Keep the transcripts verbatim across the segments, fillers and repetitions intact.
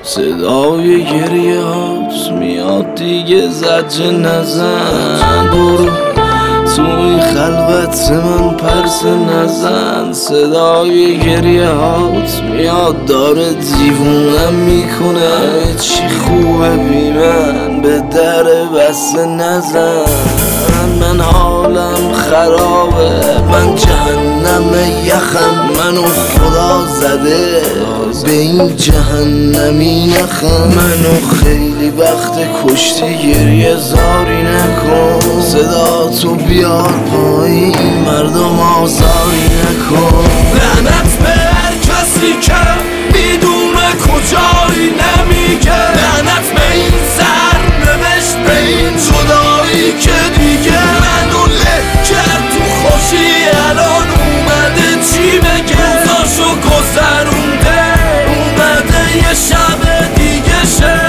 صدای گریه هات میاد دیگه، زجه نزن، برو توی خلوت من پرسه نزن. صدای گریه هات میاد داره دیوونم میکنه، چی خوبه بی من به در بسته نزن. من حالم خرابه، من جهنم یخم، منو خدا زده به این جهنمی نخم. منو خیلی وقت کشتی، گریه زاری نکن، صدا تو بیار پایین، مردم آزاری نکن. لعنت به هر کسی که میدونه کجایی نمیگه، لعنت به این سرنوشت، به این جدایی که دیگه منو له کرد تو خوشی. الان اومده چی بگه، روزاشو گذرونده، اومده یه شب دیگه شه.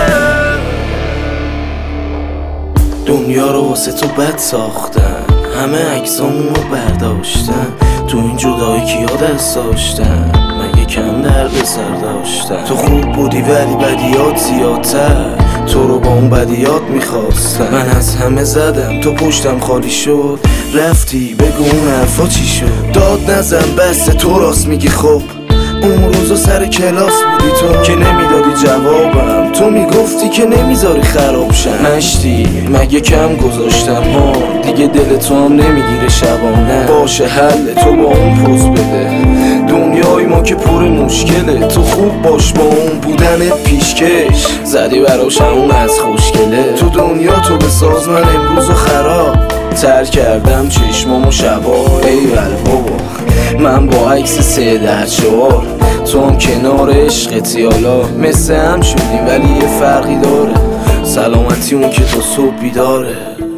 دنیا رو واسه تو بد ساختن، همه عکسامونو برداشتن، تو این جدایی کیا دست داشتن، مگه کم درد سر داشتن. تو خوب بودی ولی بدیات زیادتر، تو رو با اون بدیات میخواستن. من از همه زدم تو پشتم خالی شد، رفتی بگو اون حرفا چی شد. داد نزن بس تو راست میگی. خب اون روزا سر کلاس بودی تو که نمیدادی جوابم، تو میگفتی که نمیذاری خراب شم. مشتی مگه کم گذاشتم ها، دیگه دل تو هم نمیگیره شبانه. باشه حل تو با اون پوز بده، دنیای ما که پر مشکله. تو خوب باش با اون بودنت پیشکش، زدی براش اون از خوشگله. تو دنیا تو بساز، من امروزو خراب تر کردم چشمامو شبا. ایول بابا من با عکس سه در چهار، تو هم کنار عشقتی، حالا مثل هم شدیم ولی یه فرقی داره، سلامتی اون که تو صبح بیداره.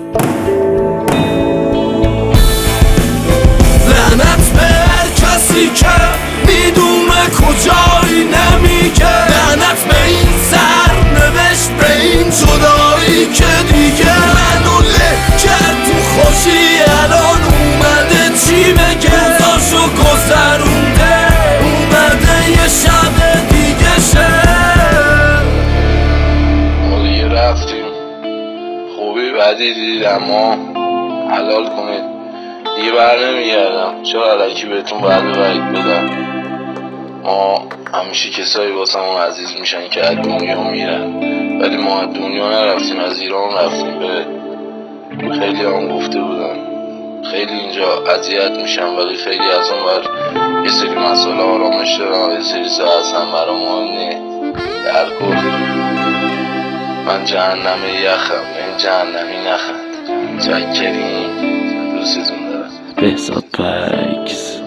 لعنت به هر کسی که میدونه کجایی نمیگه، لعنت به این سرنوشت، به این جدایی که دیگه منو له کرد تو خوشی. الان اومده چی بگه، روزاشو گذرونده، اومده یه شب دیگه شه. ما دیگه رفتیم، خوبی بدی دید اما حلال کنید دیگه، بر نمیگردم. چرا علکی بهتون وعده وعید بدم. ما همیشه کسایی واسمون عزیز میشن که از دنیا میرن، ولی ما از دنیا نرفتیم، از ایران رفتیم. به خیلی هم گفته بودن خیلی اینجا اذیت میشن، ولی خیلی از اون بر یه سری مسئله آرامش دارن، یه سری سه اصلا برا مهم نی. در کل من جهنم یخم، این جهنمی نخند. چکرین، دوستتون دارم. بهزاد پکس.